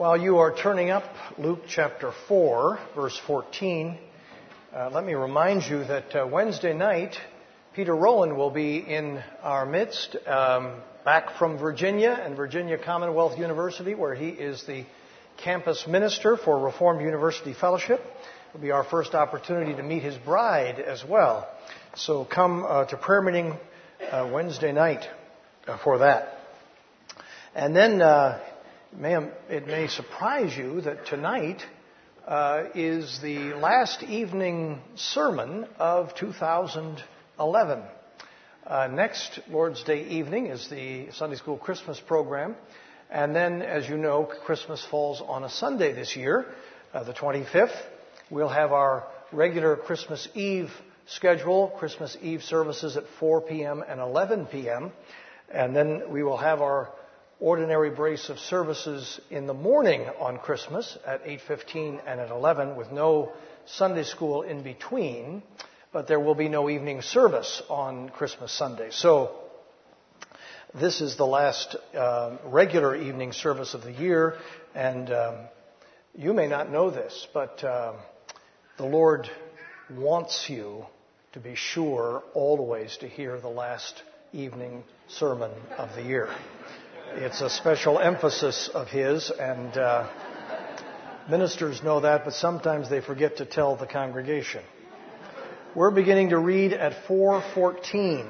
While you are turning up Luke chapter 4, verse 14, let me remind you that Wednesday night, Peter Rowland will be in our midst, back from Virginia and Virginia Commonwealth University, where he is the campus minister for Reformed University Fellowship. It will be our first opportunity to meet his bride as well. So come to prayer meeting Wednesday night for that. And then it may surprise you that tonight is the last evening sermon of 2011. Next Lord's Day evening is the Sunday School Christmas program. And then, as you know, Christmas falls on a Sunday this year, the 25th. We'll have our regular Christmas Eve schedule, Christmas Eve services at 4 p.m. and 11 p.m. And then we will have our ordinary brace of services in the morning on Christmas at 8:15 and at 11 with no Sunday school in between, but there will be no evening service on Christmas Sunday. So this is the last regular evening service of the year, and you may not know this, but the Lord wants you to be sure always to hear the last evening sermon of the year. It's a special emphasis of his, and ministers know that, but sometimes they forget to tell the congregation. We're beginning to read at 4:14.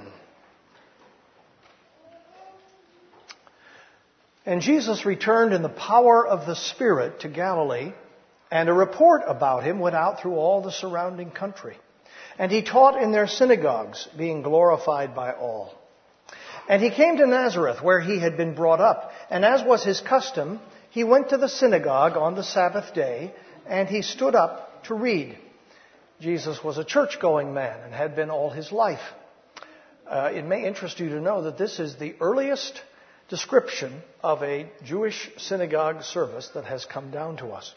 And Jesus returned in the power of the Spirit to Galilee, and a report about him went out through all the surrounding country. And he taught in their synagogues, being glorified by all. And he came to Nazareth, where he had been brought up. And as was his custom, he went to the synagogue on the Sabbath day, and he stood up to read. Jesus was a church-going man and had been all his life. It may interest you to know that this is the earliest description of a Jewish synagogue service that has come down to us.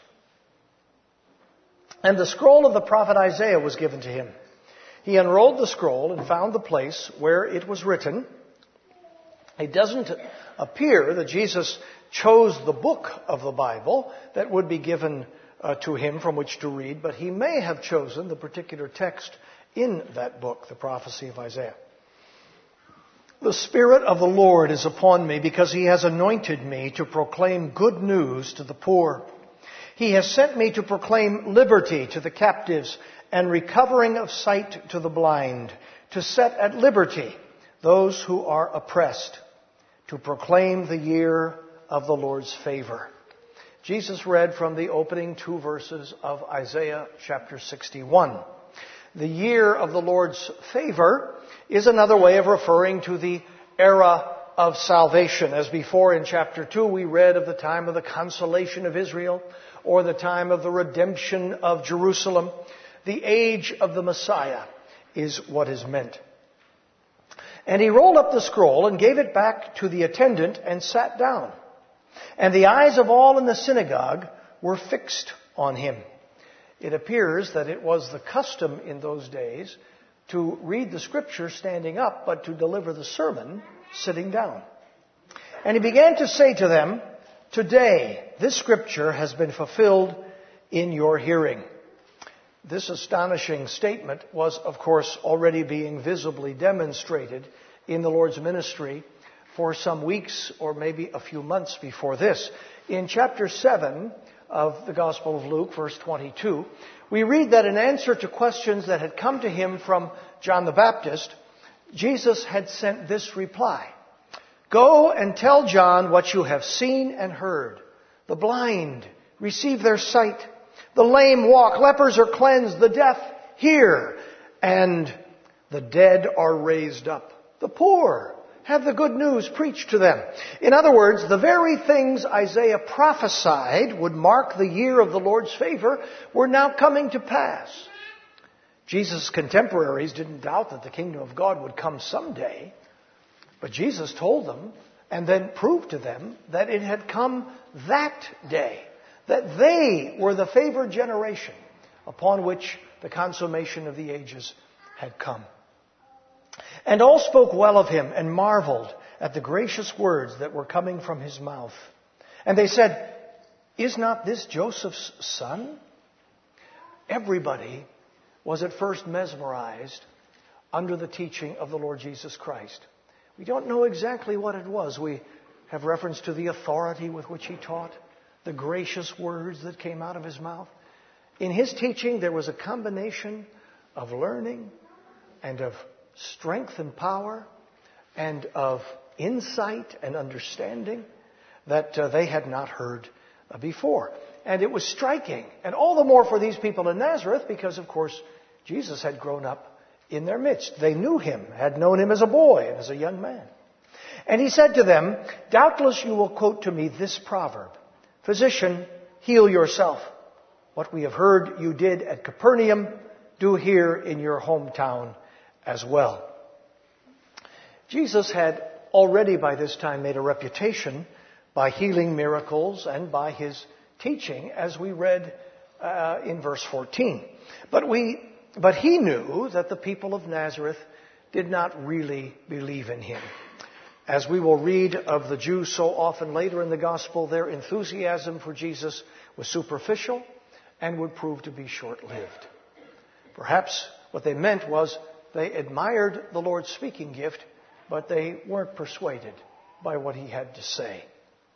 And the scroll of the prophet Isaiah was given to him. He unrolled the scroll and found the place where it was written. It doesn't appear that Jesus chose the book of the Bible that would be given to him from which to read, but he may have chosen the particular text in that book, the prophecy of Isaiah. The Spirit of the Lord is upon me because he has anointed me to proclaim good news to the poor. He has sent me to proclaim liberty to the captives and recovering of sight to the blind, to set at liberty those who are oppressed, to proclaim the year of the Lord's favor. Jesus read from the opening two verses of Isaiah chapter 61. The year of the Lord's favor is another way of referring to the era of salvation. As before in chapter 2, we read of the time of the consolation of Israel, or the time of the redemption of Jerusalem. The age of the Messiah is what is meant. And he rolled up the scroll and gave it back to the attendant and sat down. And the eyes of all in the synagogue were fixed on him. It appears that it was the custom in those days to read the scripture standing up, but to deliver the sermon sitting down. And he began to say to them, "Today, this scripture has been fulfilled in your hearing." This astonishing statement was, of course, already being visibly demonstrated in the Lord's ministry for some weeks or maybe a few months before this. In chapter 7 of the Gospel of Luke, verse 22, we read that in answer to questions that had come to him from John the Baptist, Jesus had sent this reply: "Go and tell John what you have seen and heard. The blind receive their sight. The lame walk. Lepers are cleansed. The deaf hear. And the dead are raised up. The poor have the good news preached to them." In other words, the very things Isaiah prophesied would mark the year of the Lord's favor were now coming to pass. Jesus' contemporaries didn't doubt that the kingdom of God would come someday, but Jesus told them and then proved to them that it had come that day, that they were the favored generation upon which the consummation of the ages had come. And all spoke well of him and marveled at the gracious words that were coming from his mouth. And they said, Is not this Joseph's son? Everybody was at first mesmerized under the teaching of the Lord Jesus Christ. We don't know exactly what it was. We have reference to the authority with which he taught, the gracious words that came out of his mouth. In his teaching, there was a combination of learning and of strength and power and of insight and understanding that they had not heard before. And it was striking, and all the more for these people in Nazareth because, of course, Jesus had grown up in their midst. They knew him, had known him as a boy and as a young man. And he said to them, "Doubtless you will quote to me this proverb, 'Physician, heal yourself. What we have heard you did at Capernaum, do here in your hometown as well.'" Jesus had already by this time made a reputation by healing miracles and by his teaching, as we read in verse 14. But he knew that the people of Nazareth did not really believe in him. As we will read of the Jews so often later in the gospel, their enthusiasm for Jesus was superficial and would prove to be short-lived. Perhaps what they meant was they admired the Lord's speaking gift, but they weren't persuaded by what he had to say.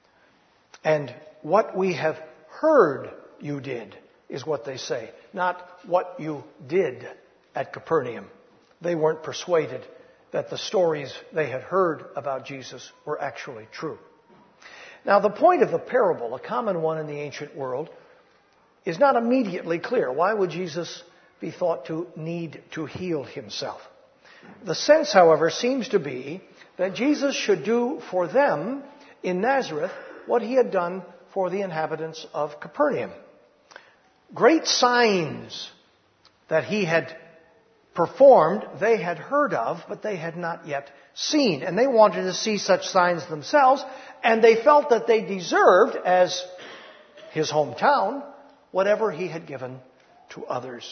And what we have heard you did is what they say, not what you did at Capernaum. They weren't persuaded that the stories they had heard about Jesus were actually true. Now, the point of the parable, a common one in the ancient world, is not immediately clear. Why would Jesus be thought to need to heal himself? The sense, however, seems to be that Jesus should do for them in Nazareth what he had done for the inhabitants of Capernaum. Great signs that he had performed, they had heard of, but they had not yet seen. And they wanted to see such signs themselves, and they felt that they deserved, as his hometown, whatever he had given to others.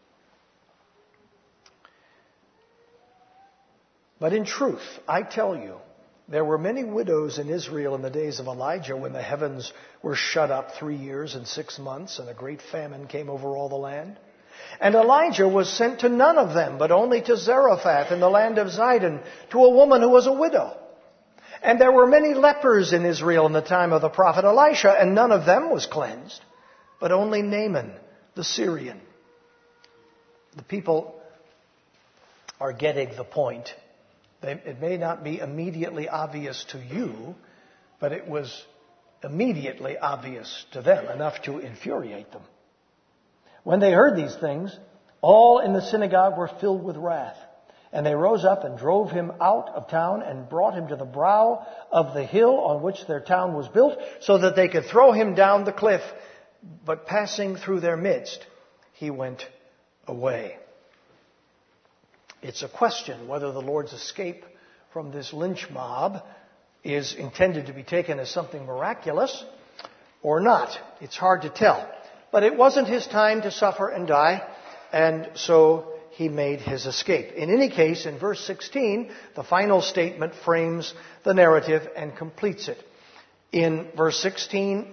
But in truth, I tell you, there were many widows in Israel in the days of Elijah when the heavens were shut up 3 years and 6 months and a great famine came over all the land. And Elijah was sent to none of them, but only to Zarephath in the land of Zidon, to a woman who was a widow. And there were many lepers in Israel in the time of the prophet Elisha, and none of them was cleansed, but only Naaman the Syrian. The people are getting the point. It may not be immediately obvious to you, but it was immediately obvious to them, enough to infuriate them. When they heard these things, all in the synagogue were filled with wrath. And they rose up and drove him out of town and brought him to the brow of the hill on which their town was built, so that they could throw him down the cliff. But passing through their midst, he went away. It's a question whether the Lord's escape from this lynch mob is intended to be taken as something miraculous or not. It's hard to tell. But it wasn't his time to suffer and die, and so he made his escape. In any case, in verse 16, the final statement frames the narrative and completes it. In verse 16,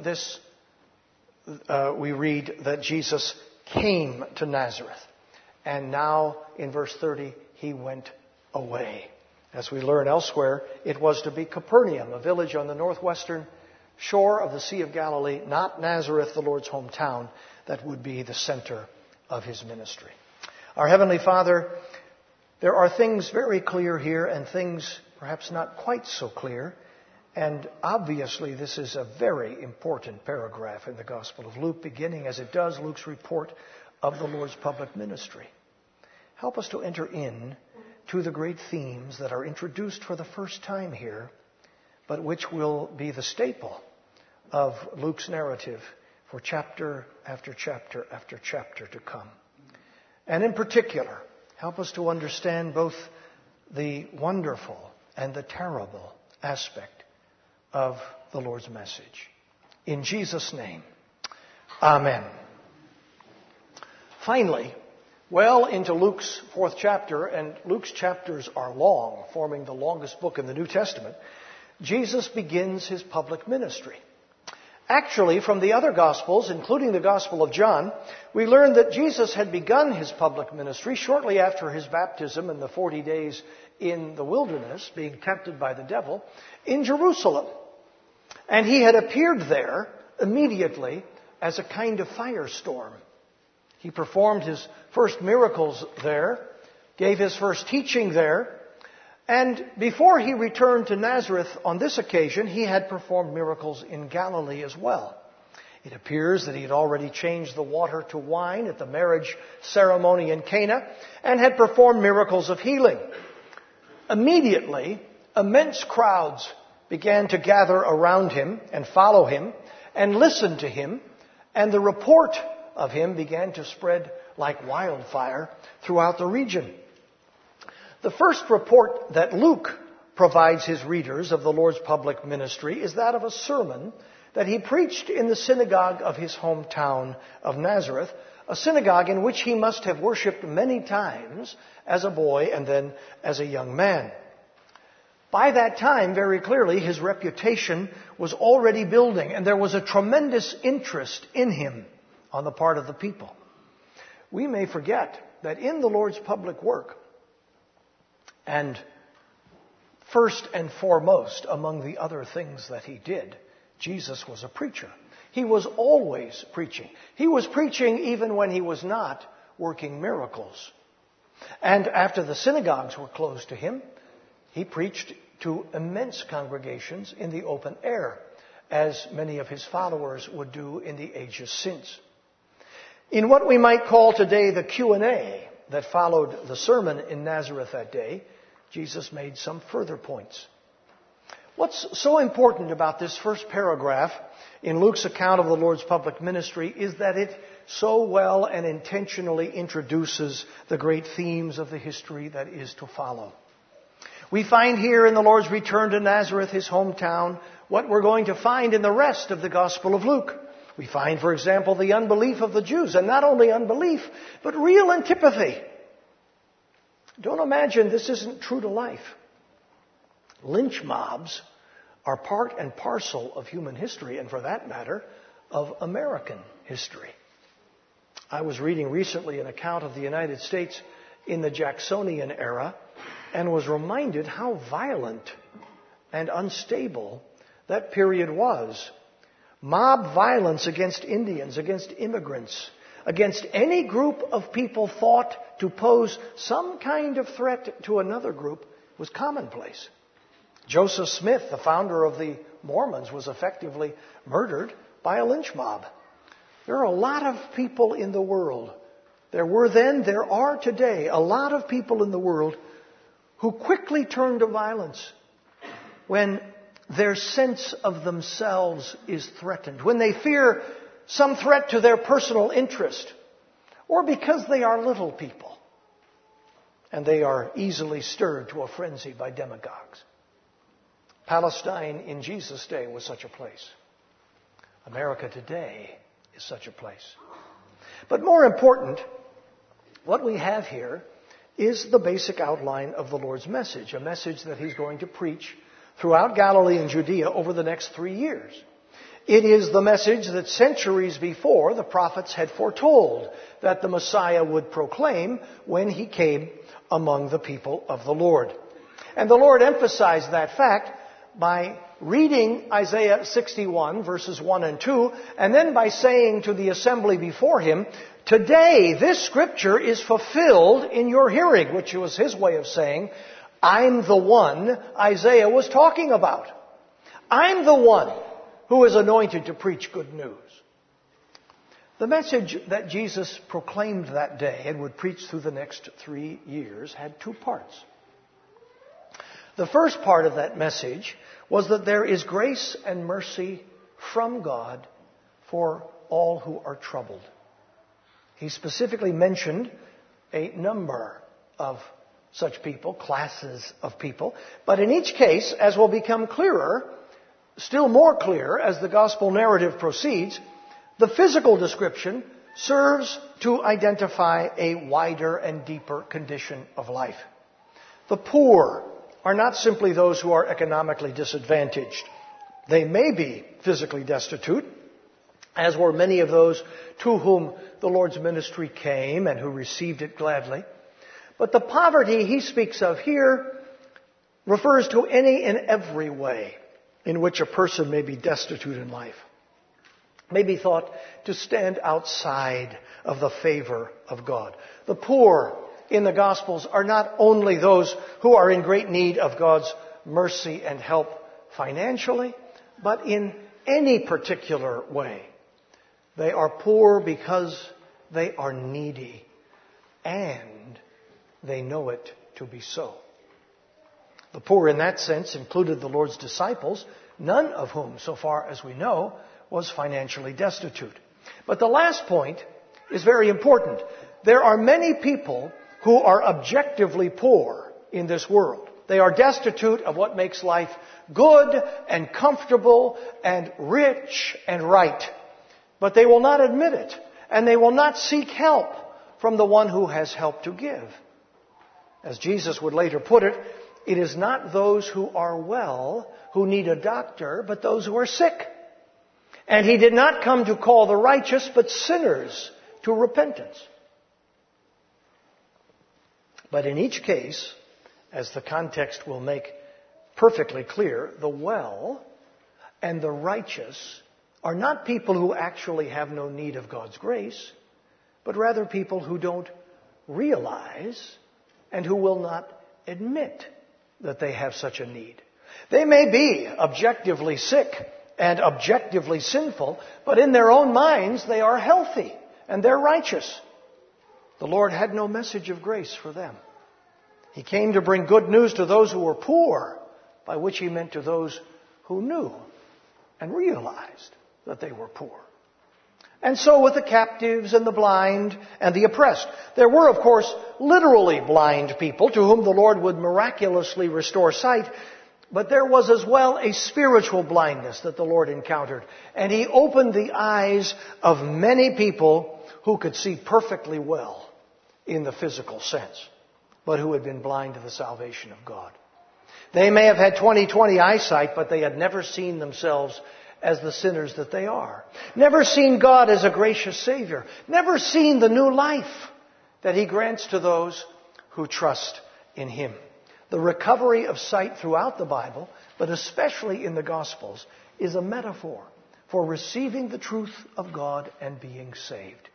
we read that Jesus came to Nazareth. And now, in verse 30, he went away. As we learn elsewhere, it was to be Capernaum, a village on the northwestern shore of the Sea of Galilee, not Nazareth, the Lord's hometown, that would be the center of his ministry. Our Heavenly Father, there are things very clear here and things perhaps not quite so clear. And obviously this is a very important paragraph in the Gospel of Luke, beginning as it does Luke's report of the Lord's public ministry. Help us to enter in to the great themes that are introduced for the first time here, but which will be the staple of Luke's narrative for chapter after chapter after chapter to come. And in particular, help us to understand both the wonderful and the terrible aspect of the Lord's message. In Jesus' name, amen. Finally, well into Luke's 4th chapter, and Luke's chapters are long, forming the longest book in the New Testament, Jesus begins his public ministry. Actually, from the other Gospels, including the Gospel of John, we learn that Jesus had begun his public ministry shortly after his baptism and the 40 days in the wilderness, being tempted by the devil, in Jerusalem. And he had appeared there immediately as a kind of firestorm. He performed his first miracles there, gave his first teaching there, and before he returned to Nazareth on this occasion, he had performed miracles in Galilee as well. It appears that he had already changed the water to wine at the marriage ceremony in Cana and had performed miracles of healing. Immediately, immense crowds began to gather around him and follow him and listen to him, and the report of him began to spread like wildfire throughout the region. The first report that Luke provides his readers of the Lord's public ministry is that of a sermon that he preached in the synagogue of his hometown of Nazareth, a synagogue in which he must have worshipped many times as a boy and then as a young man. By that time, very clearly, his reputation was already building, and there was a tremendous interest in him on the part of the people. We may forget that in the Lord's public work, and first and foremost among the other things that he did, Jesus was a preacher. He was always preaching. He was preaching even when he was not working miracles. And after the synagogues were closed to him, he preached to immense congregations in the open air, as many of his followers would do in the ages since. In what we might call today the Q&A that followed the sermon in Nazareth that day, Jesus made some further points. What's so important about this first paragraph in Luke's account of the Lord's public ministry is that it so well and intentionally introduces the great themes of the history that is to follow. We find here in the Lord's return to Nazareth, his hometown, what we're going to find in the rest of the Gospel of Luke. We find, for example, the unbelief of the Jews, and not only unbelief, but real antipathy. Don't imagine this isn't true to life. Lynch mobs are part and parcel of human history, and for that matter, of American history. I was reading recently an account of the United States in the Jacksonian era and was reminded how violent and unstable that period was. Mob violence against Indians, against immigrants, against any group of people thought to pose some kind of threat to another group was commonplace. Joseph Smith, the founder of the Mormons, was effectively murdered by a lynch mob. There are a lot of people in the world, there were then, there are today, a lot of people in the world who quickly turn to violence when their sense of themselves is threatened, when they fear some threat to their personal interest, or because they are little people and they are easily stirred to a frenzy by demagogues. Palestine in Jesus' day was such a place. America today is such a place. But more important, what we have here is the basic outline of the Lord's message, a message that he's going to preach throughout Galilee and Judea over the next 3 years. It is the message that centuries before the prophets had foretold that the Messiah would proclaim when he came among the people of the Lord. And the Lord emphasized that fact by reading Isaiah 61, verses 1 and 2, and then by saying to the assembly before him, "Today this scripture is fulfilled in your hearing," which was his way of saying, I'm the one Isaiah was talking about. I'm the one who is anointed to preach good news. The message that Jesus proclaimed that day and would preach through the next 3 years had 2 parts. The first part of that message was that there is grace and mercy from God for all who are troubled. He specifically mentioned a number of such people, classes of people. But in each case, as will become clearer, still more clear as the gospel narrative proceeds, the physical description serves to identify a wider and deeper condition of life. The poor are not simply those who are economically disadvantaged. They may be physically destitute, as were many of those to whom the Lord's ministry came and who received it gladly. But the poverty he speaks of here refers to any and every way in which a person may be destitute in life, may be thought to stand outside of the favor of God. The poor in the Gospels are not only those who are in great need of God's mercy and help financially, but in any particular way. They are poor because they are needy, and they know it to be so. The poor in that sense included the Lord's disciples, none of whom, so far as we know, was financially destitute. But the last point is very important. There are many people who are objectively poor in this world. They are destitute of what makes life good and comfortable and rich and right. But they will not admit it, and they will not seek help from the one who has help to give. As Jesus would later put it, it is not those who are well who need a doctor, but those who are sick. And he did not come to call the righteous, but sinners to repentance. But in each case, as the context will make perfectly clear, the well and the righteous are not people who actually have no need of God's grace, but rather people who don't realize and who will not admit that they have such a need. They may be objectively sick and objectively sinful, but in their own minds they are healthy and they're righteous. The Lord had no message of grace for them. He came to bring good news to those who were poor, by which he meant to those who knew and realized that they were poor. And so with the captives and the blind and the oppressed. There were, of course, literally blind people to whom the Lord would miraculously restore sight, but there was as well a spiritual blindness that the Lord encountered. And he opened the eyes of many people who could see perfectly well in the physical sense, but who had been blind to the salvation of God. They may have had 20/20 eyesight, but they had never seen themselves as the sinners that they are. Never seen God as a gracious Savior. Never seen the new life that he grants to those who trust in him. The recovery of sight throughout the Bible, but especially in the Gospels, is a metaphor for receiving the truth of God and being saved.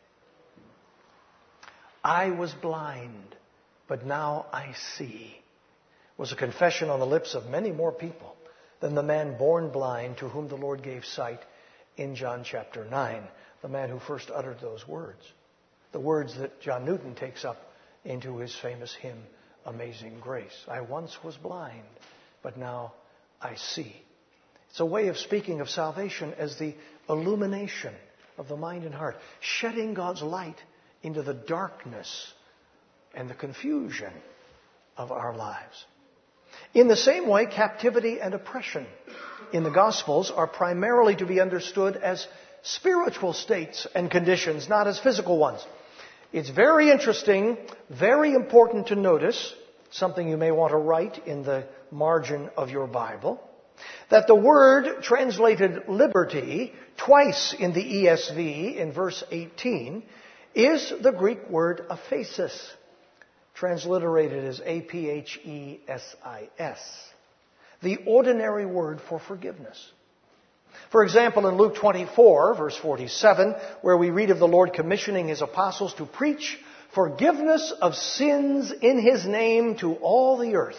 I was blind, but now I see, was a confession on the lips of many more people than the man born blind to whom the Lord gave sight in John chapter 9, the man who first uttered those words. The words that John Newton takes up into his famous hymn, Amazing Grace. I once was blind, but now I see. It's a way of speaking of salvation as the illumination of the mind and heart, shedding God's light into the darkness and the confusion of our lives. In the same way, captivity and oppression in the Gospels are primarily to be understood as spiritual states and conditions, not as physical ones. It's very interesting, very important to notice, something you may want to write in the margin of your Bible, that the word translated liberty twice in the ESV in verse 18 is the Greek word aphesis, transliterated as aphesis, the ordinary word for forgiveness. For example, in Luke 24, verse 47, where we read of the Lord commissioning his apostles to preach forgiveness of sins in his name to all the earth,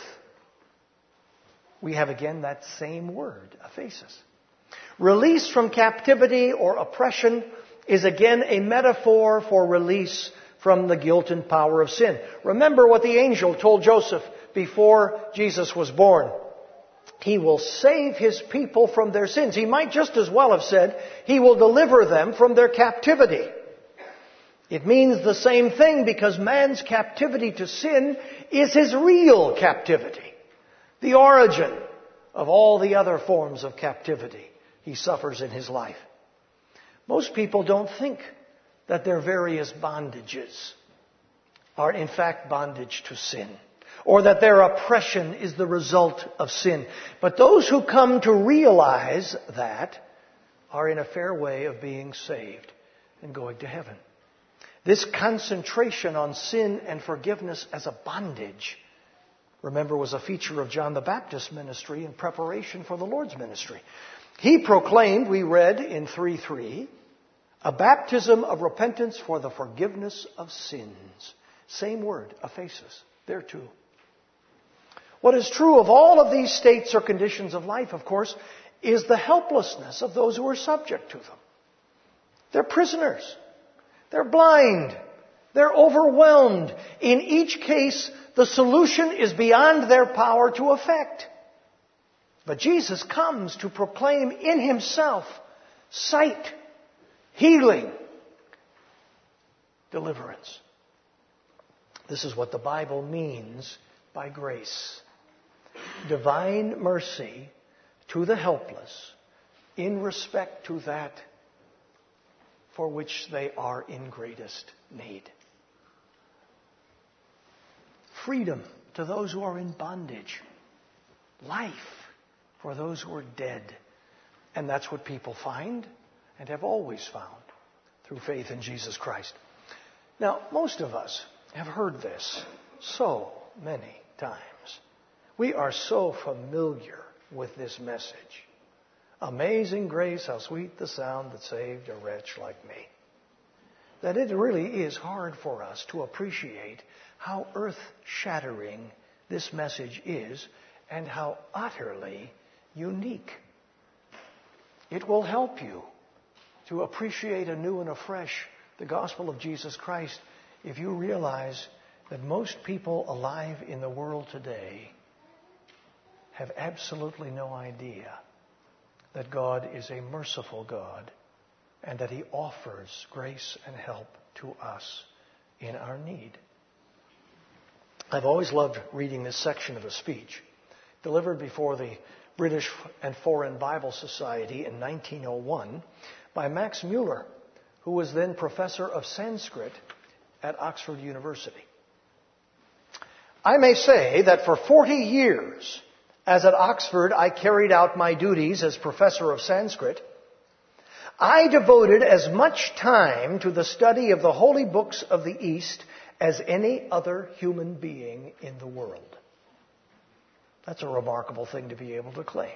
we have again that same word, aphesis. Release from captivity or oppression is again a metaphor for release from the guilt and power of sin. Remember what the angel told Joseph before Jesus was born. He will save his people from their sins. He might just as well have said, he will deliver them from their captivity. It means the same thing because man's captivity to sin is his real captivity, the origin of all the other forms of captivity he suffers in his life. Most people don't think that their various bondages are in fact bondage to sin, or that their oppression is the result of sin. But those who come to realize that are in a fair way of being saved and going to heaven. This concentration on sin and forgiveness as a bondage, remember, was a feature of John the Baptist's ministry in preparation for the Lord's ministry. He proclaimed, we read in 3:3, a baptism of repentance for the forgiveness of sins. Same word, aphesis, there too. What is true of all of these states or conditions of life, of course, is the helplessness of those who are subject to them. They're prisoners. They're blind. They're overwhelmed. In each case, the solution is beyond their power to effect. But Jesus comes to proclaim in Himself sight, healing, deliverance. This is what the Bible means by grace. Divine mercy to the helpless in respect to that for which they are in greatest need. Freedom to those who are in bondage. Life for those who are dead. And that's what people find and have always found through faith in Jesus Christ. Now, most of us have heard this so many times. We are so familiar with this message. Amazing grace, how sweet the sound that saved a wretch like me. That it really is hard for us to appreciate how earth-shattering this message is and how utterly unique. It will help you to appreciate anew and afresh the gospel of Jesus Christ if you realize that most people alive in the world today have absolutely no idea that God is a merciful God and that He offers grace and help to us in our need. I've always loved reading this section of a speech delivered before the British and Foreign Bible Society in 1901 by Max Muller, who was then professor of Sanskrit at Oxford University. I may say that for 40 years, as at Oxford I carried out my duties as professor of Sanskrit, I devoted as much time to the study of the holy books of the East as any other human being in the world. That's a remarkable thing to be able to claim.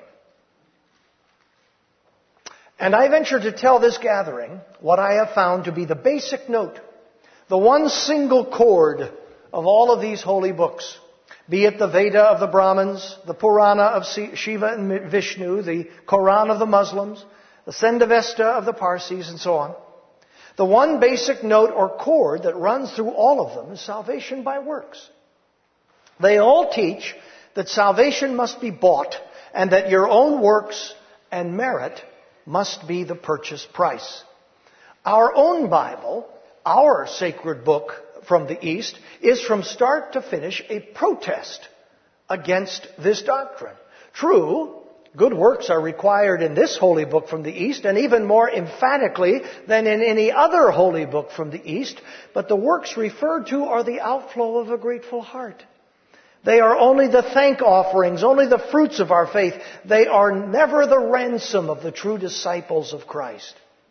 And I venture to tell this gathering what I have found to be the basic note, the one single chord of all of these holy books, be it the Veda of the Brahmins, the Purana of Shiva and Vishnu, the Quran of the Muslims, the Sendavesta of the Parsis, and so on. The one basic note or chord that runs through all of them is salvation by works. They all teach that salvation must be bought and that your own works and merit must be the purchase price. Our own Bible, our sacred book from the East, is from start to finish a protest against this doctrine. True, good works are required in this holy book from the East, and even more emphatically than in any other holy book from the East, but the works referred to are the outflow of a grateful heart. They are only the thank offerings, only the fruits of our faith. They are never the ransom of the true disciples of Christ.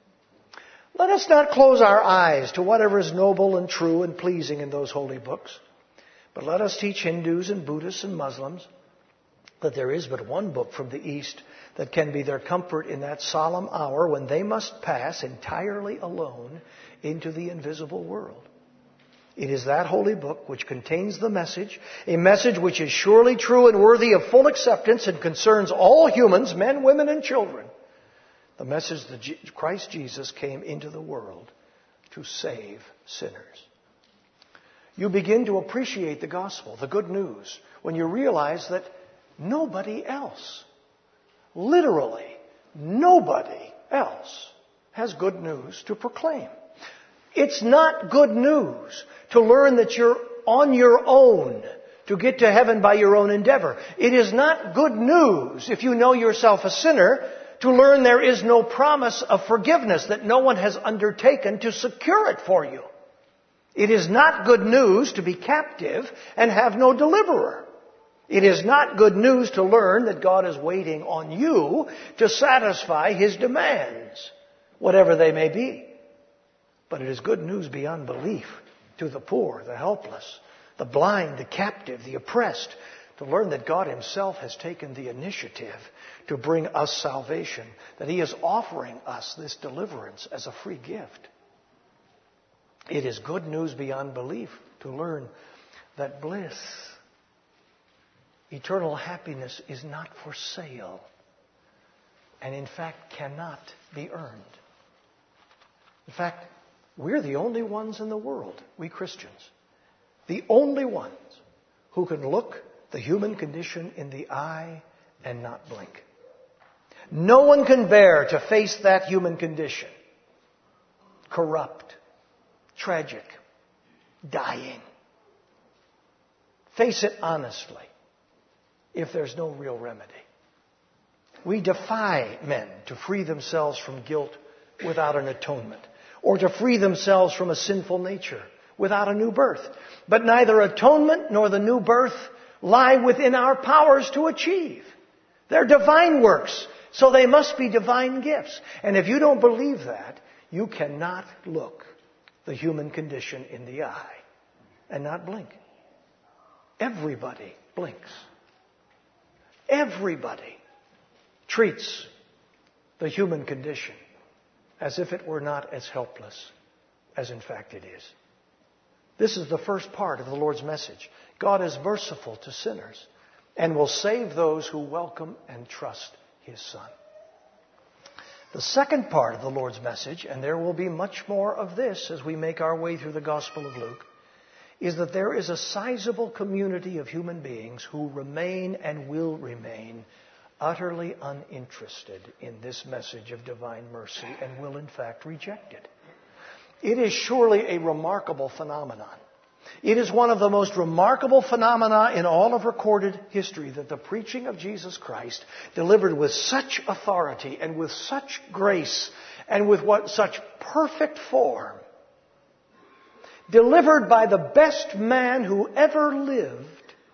Let us not close our eyes to whatever is noble and true and pleasing in those holy books, but let us teach Hindus and Buddhists and Muslims that there is but one book from the East that can be their comfort in that solemn hour when they must pass entirely alone into the invisible world. It is that holy book which contains the message, a message which is surely true and worthy of full acceptance and concerns all humans, men, women, and children. The message that Christ Jesus came into the world to save sinners. You begin to appreciate the gospel, the good news, when you realize that nobody else, literally nobody else, has good news to proclaim. It's not good news to learn that you're on your own to get to heaven by your own endeavor. It is not good news if you know yourself a sinner to learn there is no promise of forgiveness, that no one has undertaken to secure it for you. It is not good news to be captive and have no deliverer. It is not good news to learn that God is waiting on you to satisfy His demands, whatever they may be. But it is good news beyond belief to the poor, the helpless, the blind, the captive, the oppressed, to learn that God Himself has taken the initiative to bring us salvation, that He is offering us this deliverance as a free gift. It is good news beyond belief to learn that bliss, eternal happiness, is not for sale and in fact cannot be earned. In fact, we're the only ones in the world, we Christians, the only ones who can look the human condition in the eye and not blink. No one can bear to face that human condition. Corrupt, tragic, dying. Face it honestly if there's no real remedy. We defy men to free themselves from guilt without an atonement, or to free themselves from a sinful nature without a new birth. But neither atonement nor the new birth lie within our powers to achieve. They're divine works, so they must be divine gifts. And if you don't believe that, you cannot look the human condition in the eye and not blink. Everybody blinks. Everybody treats the human condition as if it were not as helpless as in fact it is. This is the first part of the Lord's message. God is merciful to sinners and will save those who welcome and trust His Son. The second part of the Lord's message, and there will be much more of this as we make our way through the Gospel of Luke, is that there is a sizable community of human beings who remain and will remain utterly uninterested in this message of divine mercy and will in fact reject it. It is surely a remarkable phenomenon. It is one of the most remarkable phenomena in all of recorded history that the preaching of Jesus Christ, delivered with such authority and with such grace and with such perfect form, delivered by the best man who ever lived,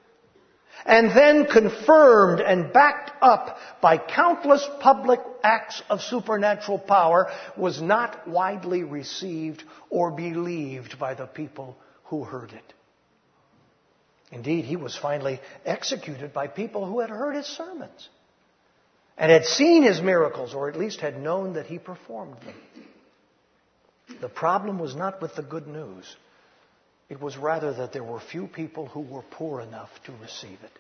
and then confirmed and backed up by countless public acts of supernatural power, was not widely received or believed by the people who heard it. Indeed, He was finally executed by people who had heard His sermons and had seen His miracles, or at least had known that He performed them. The problem was not with the good news. It was rather that there were few people who were poor enough to receive it.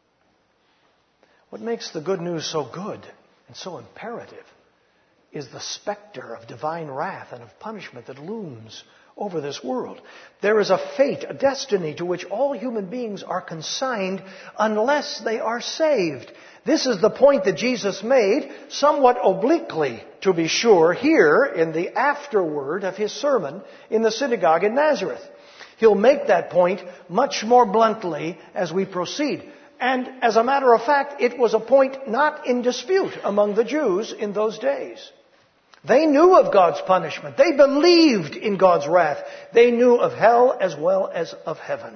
What makes the good news so good and so imperative is the specter of divine wrath and of punishment that looms over this world. There is a fate, a destiny to which all human beings are consigned unless they are saved. This is the point that Jesus made, somewhat obliquely, to be sure, here in the afterword of His sermon in the synagogue in Nazareth. He'll make that point much more bluntly as we proceed. And as a matter of fact, it was a point not in dispute among the Jews in those days. They knew of God's punishment. They believed in God's wrath. They knew of hell as well as of heaven.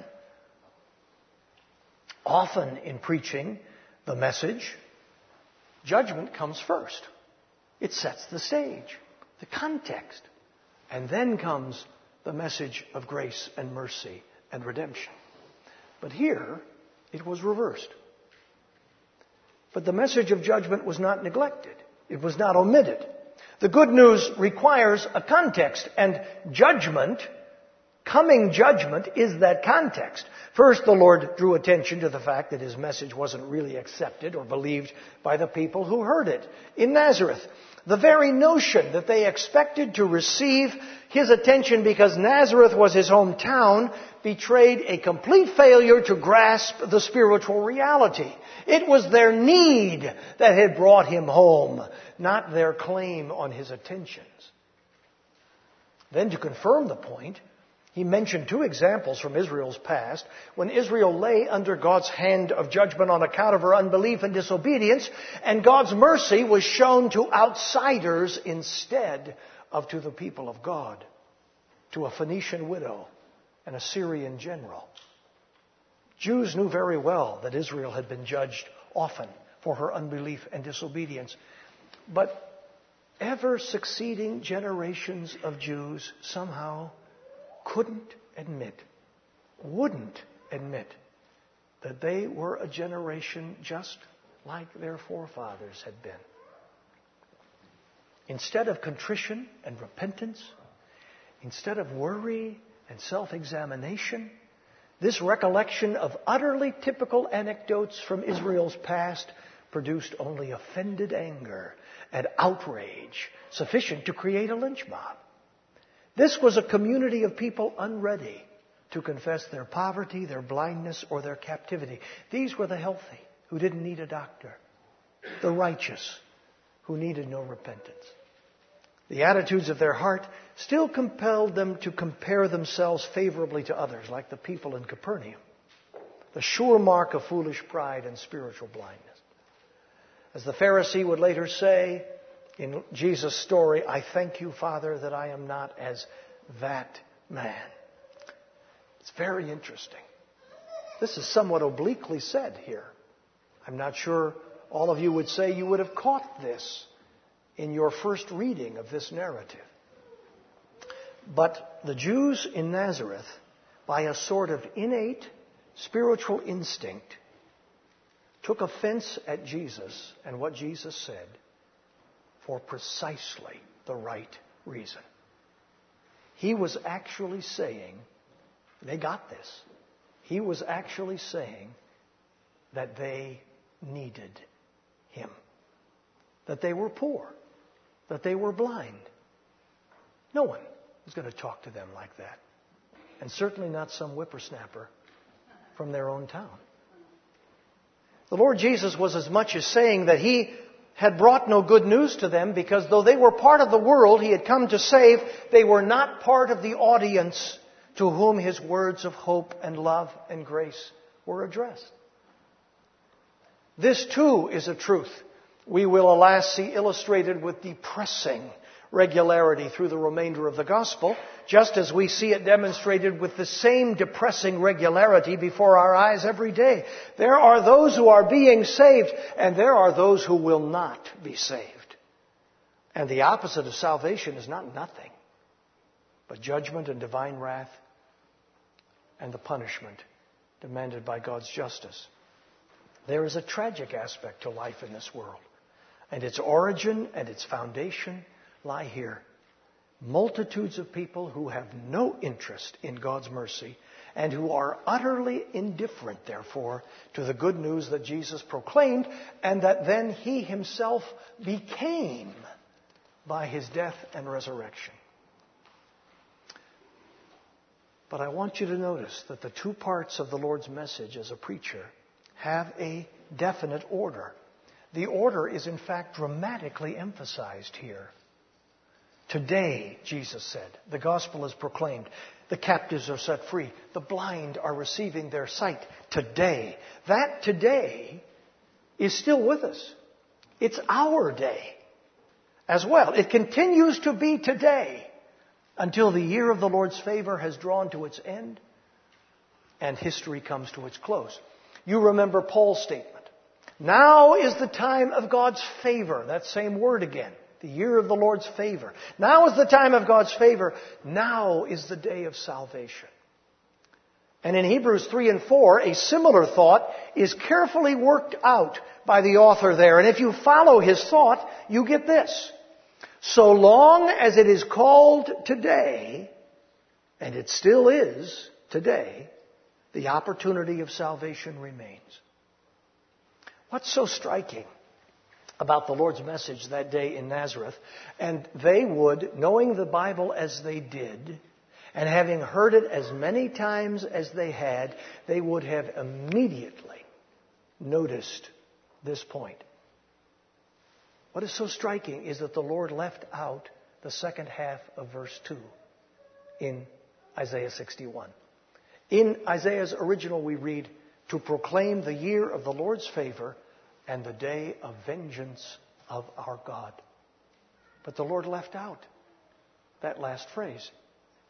Often in preaching the message, judgment comes first. It sets the stage, the context. And then comes the message of grace and mercy and redemption. But here, it was reversed. But the message of judgment was not neglected. It was not omitted. The good news requires a context, and judgment, coming judgment, is that context. First, the Lord drew attention to the fact that His message wasn't really accepted or believed by the people who heard it in Nazareth. The very notion that they expected to receive His attention because Nazareth was His hometown betrayed a complete failure to grasp the spiritual reality. It was their need that had brought Him home, not their claim on His attentions. Then, to confirm the point, He mentioned two examples from Israel's past when Israel lay under God's hand of judgment on account of her unbelief and disobedience, and God's mercy was shown to outsiders instead of to the people of God. To a Phoenician widow an Assyrian general. Jews knew very well that Israel had been judged often for her unbelief and disobedience. But ever succeeding generations of Jews somehow wouldn't admit that they were a generation just like their forefathers had been. Instead of contrition and repentance, instead of worry and self-examination, this recollection of utterly typical anecdotes from Israel's past produced only offended anger and outrage sufficient to create a lynch mob. This was a community of people unready to confess their poverty, their blindness, or their captivity. These were the healthy who didn't need a doctor, the righteous who needed no repentance. The attitudes of their heart still compelled them to compare themselves favorably to others, like the people in Capernaum, the sure mark of foolish pride and spiritual blindness. As the Pharisee would later say in Jesus' story, "I thank you, Father, that I am not as that man." It's very interesting. This is somewhat obliquely said here. I'm not sure all of you would say you would have caught this in your first reading of this narrative. But the Jews in Nazareth, by a sort of innate spiritual instinct, took offense at Jesus and what Jesus said for precisely the right reason. He was actually saying, they got this. He was actually saying that they needed him, that they were poor, that they were blind. No one is going to talk to them like that, and certainly not some whippersnapper from their own town. The Lord Jesus was as much as saying that he had brought no good news to them because though they were part of the world he had come to save, they were not part of the audience to whom his words of hope and love and grace were addressed. This too is a truth we will, alas, see illustrated with depressing regularity through the remainder of the gospel, just as we see it demonstrated with the same depressing regularity before our eyes every day. There are those who are being saved, and there are those who will not be saved. And the opposite of salvation is not nothing, but judgment and divine wrath and the punishment demanded by God's justice. There is a tragic aspect to life in this world, and its origin and its foundation lie here. Multitudes of people who have no interest in God's mercy and who are utterly indifferent, therefore, to the good news that Jesus proclaimed and that then he himself became by his death and resurrection. But I want you to notice that the two parts of the Lord's message as a preacher have a definite order. The order is, in fact, dramatically emphasized here. Today, Jesus said, the gospel is proclaimed. The captives are set free. The blind are receiving their sight. Today. That today is still with us. It's our day as well. It continues to be today until the year of the Lord's favor has drawn to its end and history comes to its close. You remember Paul's statement. Now is the time of God's favor. That same word again. The year of the Lord's favor. Now is the time of God's favor. Now is the day of salvation. And in Hebrews 3 and 4, a similar thought is carefully worked out by the author there. And if you follow his thought, you get this. So long as it is called today, and it still is today, the opportunity of salvation remains. What's so striking about the Lord's message that day in Nazareth? And they would, knowing the Bible as they did, and having heard it as many times as they had, they would have immediately noticed this point. What is so striking is that the Lord left out the second half of verse 2 in Isaiah 61. In Isaiah's original we read, to proclaim the year of the Lord's favor and the day of vengeance of our God. But the Lord left out that last phrase.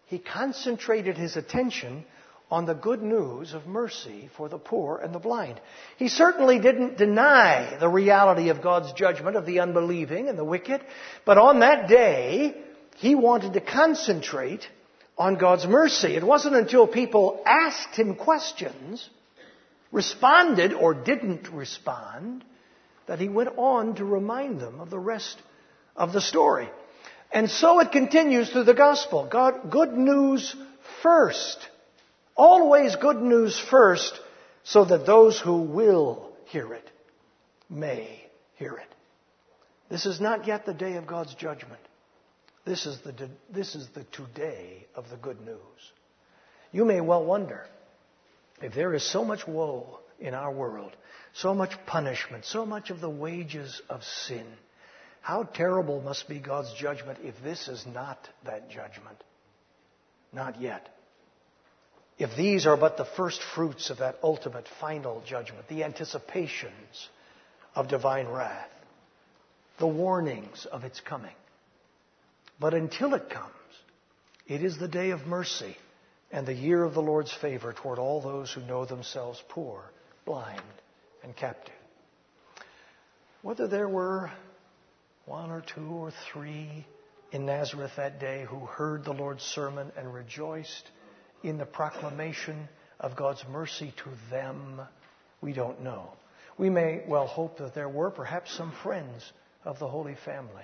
he concentrated his attention on the good news of mercy for the poor and the blind. He certainly didn't deny the reality of God's judgment of the unbelieving and the wicked, but on that day, he wanted to concentrate on God's mercy. It wasn't until people asked him questions, responded or didn't respond, that he went on to remind them of the rest of the story. And so it continues through the gospel. God, good news first. Always good news first, so that those who will hear it may hear it. This is not yet the day of God's judgment. This is the today of the good news. You may well wonder, if there is so much woe in our world, so much punishment, so much of the wages of sin, how terrible must be God's judgment if this is not that judgment? Not yet. If these are but the first fruits of that ultimate final judgment, the anticipations of divine wrath, the warnings of its coming. But until it comes, it is the day of mercy and the year of the Lord's favor toward all those who know themselves poor, blind, and captive. Whether there were 1 or 2 or 3 in Nazareth that day who heard the Lord's sermon and rejoiced in the proclamation of God's mercy to them, we don't know. We may well hope that there were perhaps some friends of the Holy Family.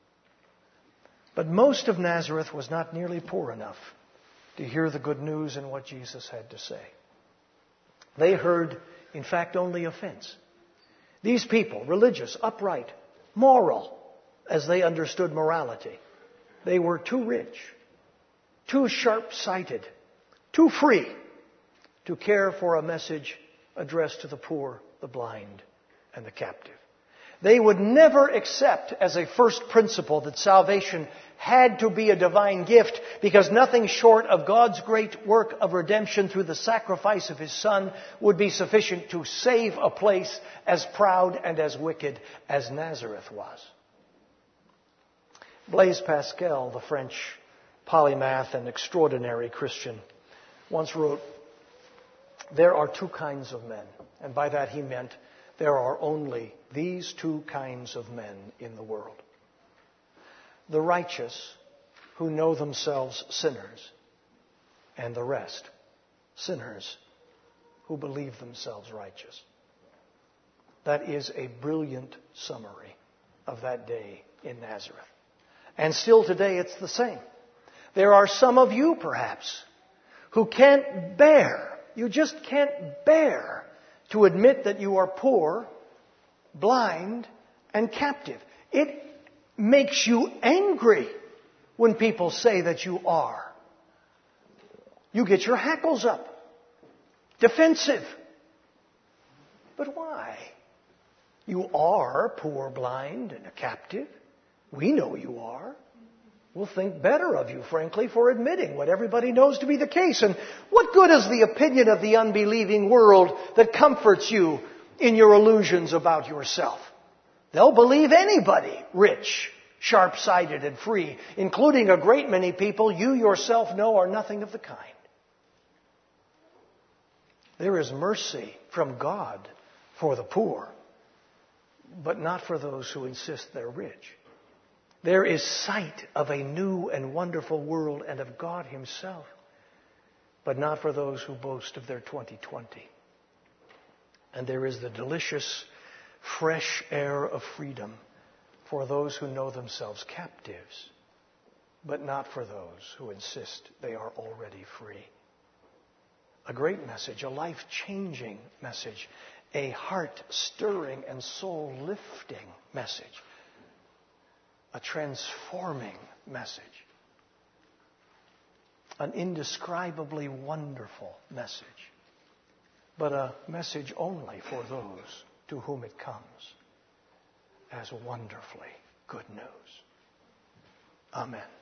But most of Nazareth was not nearly poor enough to hear the good news and what Jesus had to say. They heard, in fact, only offense. These people, religious, upright, moral, as they understood morality, they were too rich, too sharp-sighted, too free to care for a message addressed to the poor, the blind, and the captive. They would never accept as a first principle that salvation had to be a divine gift, because nothing short of God's great work of redemption through the sacrifice of His Son would be sufficient to save a place as proud and as wicked as Nazareth was. Blaise Pascal, the French polymath and extraordinary Christian, once wrote, "There are 2 kinds of men," and by that he meant there are only these 2 kinds of men in the world. The righteous who know themselves sinners, and the rest, sinners who believe themselves righteous. That is a brilliant summary of that day in Nazareth. And still today it's the same. There are some of you, perhaps, who can't bear, you just can't bear to admit that you are poor, blind, and captive. It makes you angry when people say that you are. You get your hackles up, defensive. But why? You are poor, blind, and a captive. We know you are. We'll think better of you, frankly, for admitting what everybody knows to be the case. And what good is the opinion of the unbelieving world that comforts you in your illusions about yourself? They'll believe anybody rich, sharp-sighted, and free, including a great many people you yourself know are nothing of the kind. There is mercy from God for the poor, but not for those who insist they're rich. There is sight of a new and wonderful world and of God Himself, but not for those who boast of their 2020. And there is the delicious, fresh air of freedom for those who know themselves captives, but not for those who insist they are already free. A great message, a life-changing message, a heart-stirring and soul-lifting message. A transforming message. An indescribably wonderful message. But a message only for those to whom it comes as wonderfully good news. Amen.